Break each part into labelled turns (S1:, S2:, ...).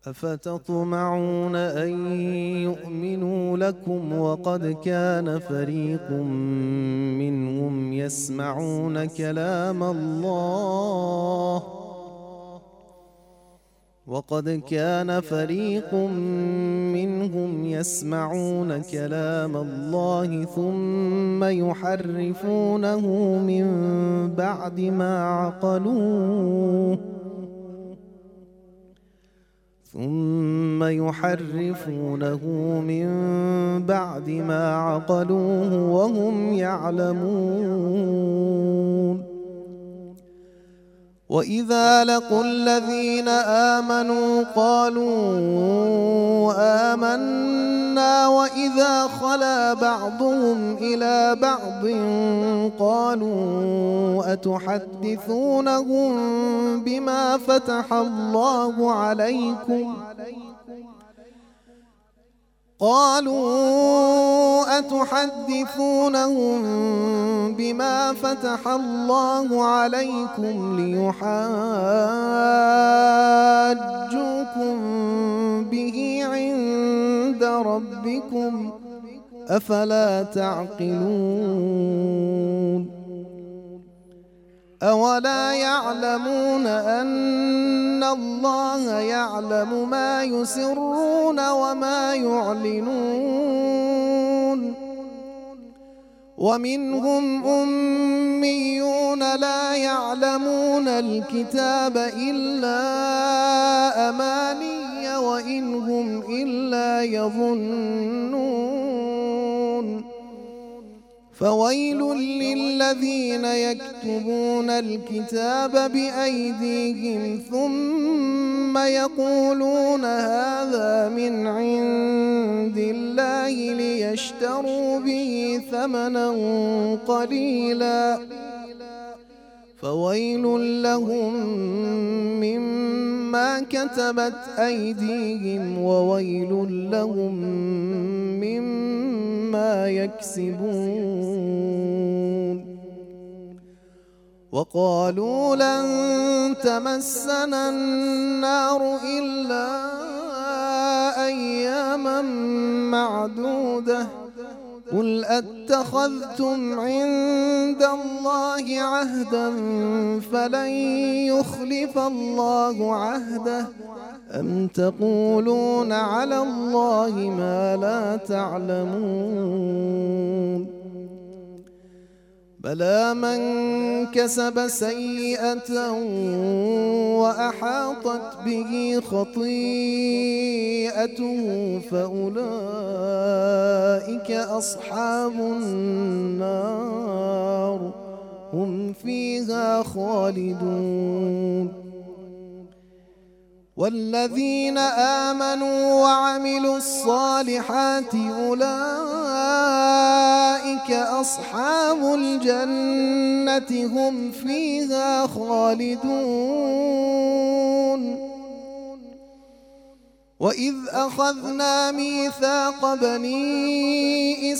S1: أفتطمعون أن يؤمنوا لكم وقد كان فريق منهم يسمعون كلام الله ثم يحرفونه من بعد ما عقلوه وهم يعلمون. وإذا لقوا الذين آمنوا قالوا آمنا وإذا خلا بعضهم إلى بعض قالوا أتحدثونهم بما فتح الله عليكم ليحاجوكم به عند ربكم أفلا تعقلون. أولا يعلمون أن الله يعلم ما يسرون وما يعلنون. ومنهم أميون لا يعلمون الكتاب إلا أماني وإن هم إلا يظنون. فويل للذين يكتبون الكتاب بأيديهم ثم يقولون هذا من عند الله ليشتروا به ثمنا قليلا فويل لهم مما كتبت أيديهم وويل لهم مما يكسبون. وقالوا لن تمسنا النار إلا أياما معدودة قل أتخذتم عند الله عهدا فلن يخلف الله عهده أم تقولون على الله ما لا تعلمون. بلى من كسب سيئة وأحاطت به خطيئته فأولئك أصحاب النار هم فيها خالدون. والذين آمنوا وعملوا الصالحات أولئك أصحاب الجنة هم فيها خالدون. وإذ أخذنا ميثاق بني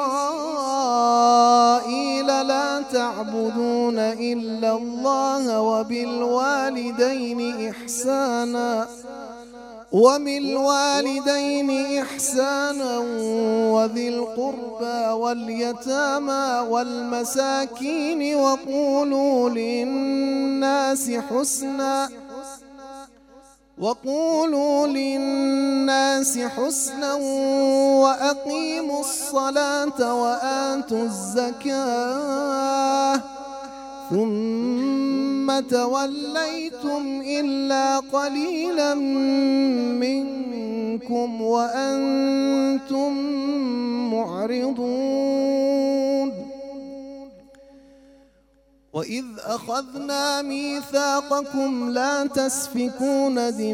S1: إسرائيل لا تعبدون إلا الله وبالوالدين إحسانا وذي القربى واليتامى والمساكين وقولوا للناس حسنا وأقيموا الصلاة وآتوا الزكاة ثم توليتم إلا قليلا منكم وأنتم معرضون. وإذ أخذنا ميثاقكم لا تسفكون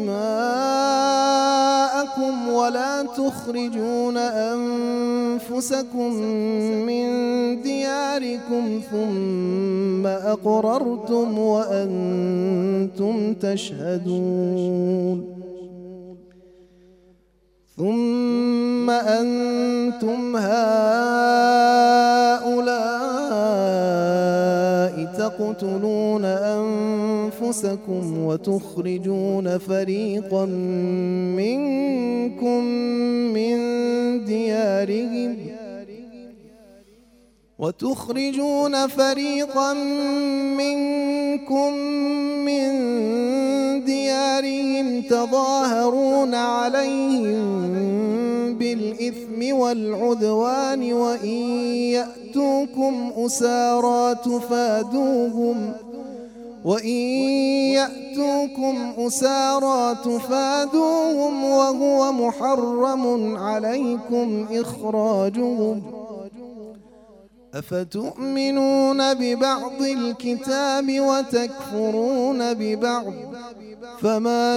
S1: دماءكم ولا تخرجون أنفسكم من دياركم ثم أقررتم وأنتم تشهدون. ثم أنتم هؤلاء تقتلون أنفسكم وتخرجون فريقا منكم من ديارهم تظاهرون عليهم بالإثم والعدوان وإن يأتوكم أسارى تفادوهم وهو محرم عليكم إخراجهم أفتؤمنون ببعض الكتاب وتكفرون ببعض فما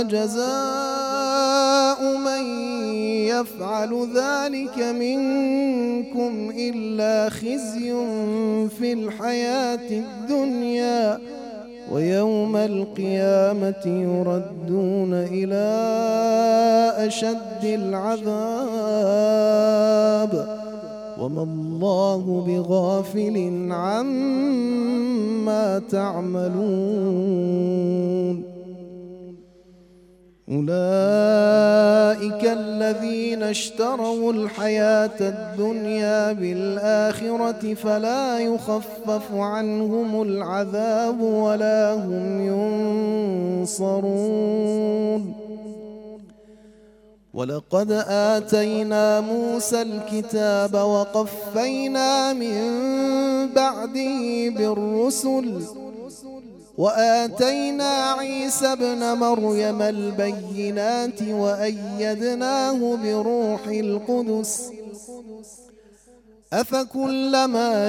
S1: جزاء من يفعل ذلك منكم إلا خزي في الحياة الدنيا ويوم القيامة يردون إلى أشد العذاب وما الله بغافل عما تعملون أولئك الذين اشتروا الحياة الدنيا بالآخرة فلا يخفف عنهم العذاب ولا هم ينصرون ولقد آتينا موسى الكتاب وقفينا من بعده بالرسل وآتينا عيسى ابن مريم البينات وأيدناه بروح القدس أفكلما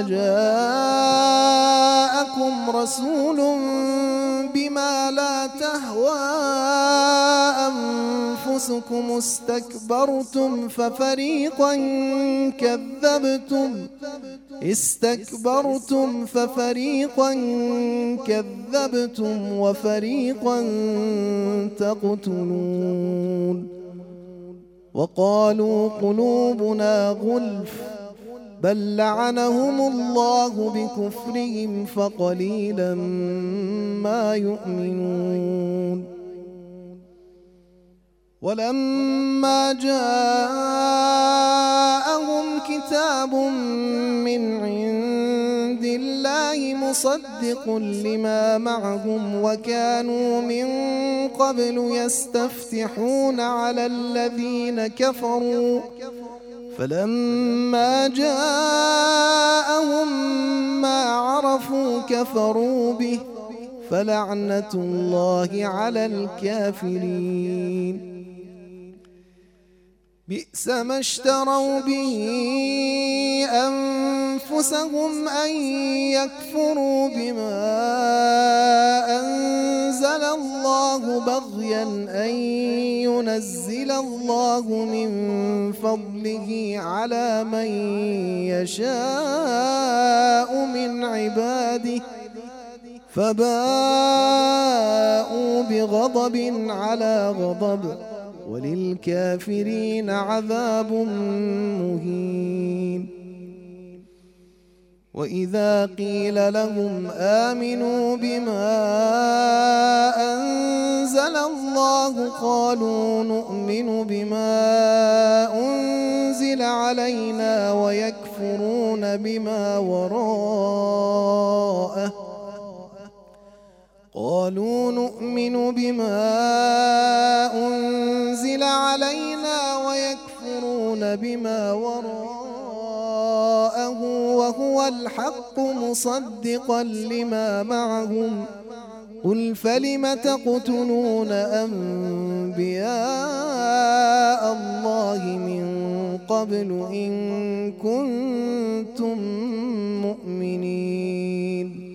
S1: جاءكم رسول بما لا تهوى أنفسكم استكبرتم ففريقا كذبتم وفريقا تقتلون وقالوا قلوبنا غلف بل لعنهم الله بكفرهم فقليلا ما يؤمنون ولما جاءهم كتاب من عند الله مصدق لما معهم وكانوا من قبل يستفتحون على الذين كفروا فلما جاءهم ما عرفوا كفروا به فلعنة الله على الكافرين بئس ما اشتروا به أنفسهم أن يكفروا بما أنزل الله بغيا أن ينزل الله من فضله على من يشاء من عباده فباءوا بغضب على غضب وللكافرين عذاب مهين وإذا قيل لهم آمنوا بما أنزل الله قالوا نؤمن بما أنزل علينا ويكفرون بما وراءه قالوا نؤمن بما أنزل علينا ويكفرون بما وراءه وهو الحق مصدقا لما معهم قل فلم تقتلون أنبياء الله من قبل إن كنتم مؤمنين